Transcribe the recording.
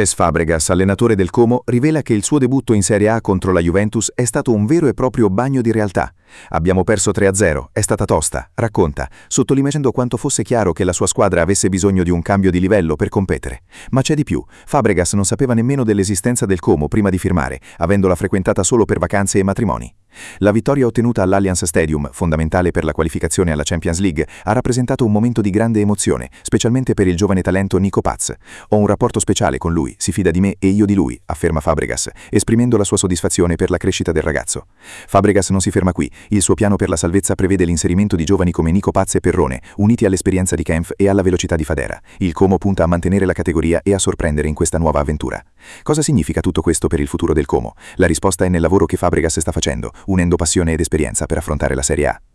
Cesc Fabregas, allenatore del Como, rivela che il suo debutto in Serie A contro la Juventus è stato un vero e proprio bagno di realtà. Abbiamo perso 3-0, è stata tosta, racconta, sottolineando quanto fosse chiaro che la sua squadra avesse bisogno di un cambio di livello per competere. Ma c'è di più, Fabregas non sapeva nemmeno dell'esistenza del Como prima di firmare, avendola frequentata solo per vacanze e matrimoni. La vittoria ottenuta all'Allianz Stadium, fondamentale per la qualificazione alla Champions League, ha rappresentato un momento di grande emozione, specialmente per il giovane talento Nico Paz. Ho un rapporto speciale con lui, si fida di me e io di lui, afferma Fabregas, esprimendo la sua soddisfazione per la crescita del ragazzo. Fabregas non si ferma qui, il suo piano per la salvezza prevede l'inserimento di giovani come Nico Paz e Perrone, uniti all'esperienza di Kempf e alla velocità di Fadera. Il Como punta a mantenere la categoria e a sorprendere in questa nuova avventura. Cosa significa tutto questo per il futuro del Como? La risposta è nel lavoro che Fabregas sta facendo, unendo passione ed esperienza per affrontare la Serie A.